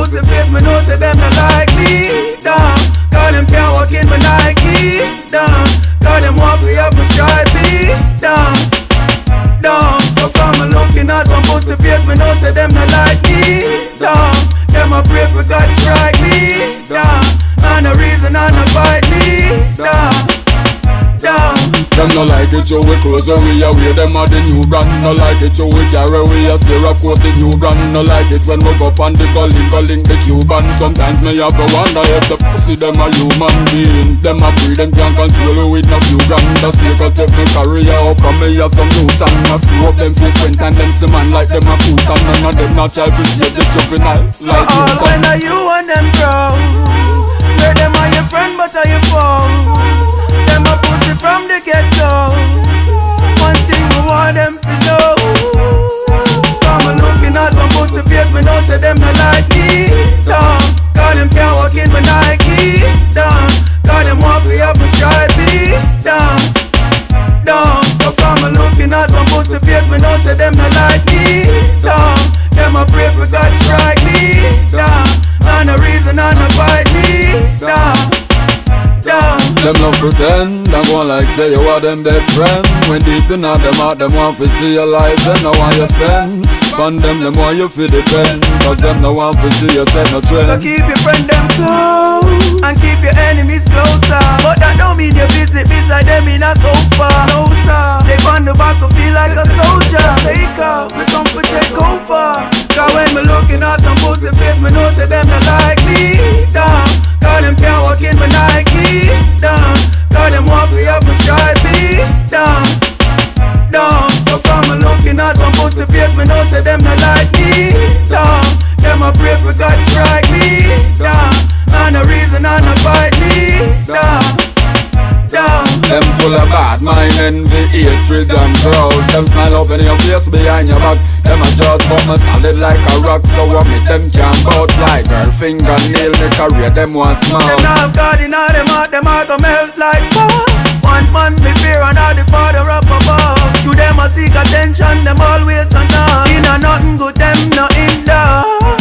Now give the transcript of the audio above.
pussy face, me know say them not like me. Damn, cause them can't walk in my Nike. Damn, cause them want me up my stripey. Damn, damn. So from me looking at some pussy face, me know say them not like me. Damn, them a pray for God strike me. Damn, and the reason I not fight me. Damn. Them no like it, so we close we away. Them are the new brand. No like it, so we carry we a scare. Of course the new brand. No like it when we go on the calling the Cuban. Sometimes me have to wonder if the pussy them a human being. Them a free, them can't control we with no few grand. The sake of take me career up and me have some new song. I screw up them face when time them see man like them a coot. And none of them not try to save the juvenile so like all when are you and them proud? Swear them are your friend but are your foe. Them a pussy from the ghetto. One thing I want them to know. From a looking at some pussy face, me know say them not like me. Damn, cause them can't walk in my Nike. Damn, cause them want me up my stripey. Damn, damn. So from a looking at some pussy face, me know say them not like me. Damn, them a pray for God strike me. Damn, and the reason I not fight me. Damn. Them love pretend, them go like say you are them best friend. When deep in them heart, them want to see your life, them no want you spend. Fun them want you to depend, cause them no want to see you set no trend. So keep your friend them close, and keep your enemies closer. But that don't mean you visit beside them in a sofa. No sir, they on the back to feel like a soldier. Take up, we come to take over. Cause when me looking at some pussy face, me know say them not like me. Damn, cause them can't walk in my Nike. Damn, cause them want me up my stripey. Damn, damn. So from me looking at some pussy face, me know say them not like me. Damn, them a pray for God strike me. Damn, and the reason I not fight me. Damn. Them full of bad mind, envy, hatred and proud. Them smile up in your face behind your back. Them a just but me solid like a rock. So what me them can bout like girl fingernail. Me career them one small. Them not have God in all them heart, them heart go melt like fire. One man me fear and all the father up above. To them a seek attention, them always on. In a nothing good, them not in there.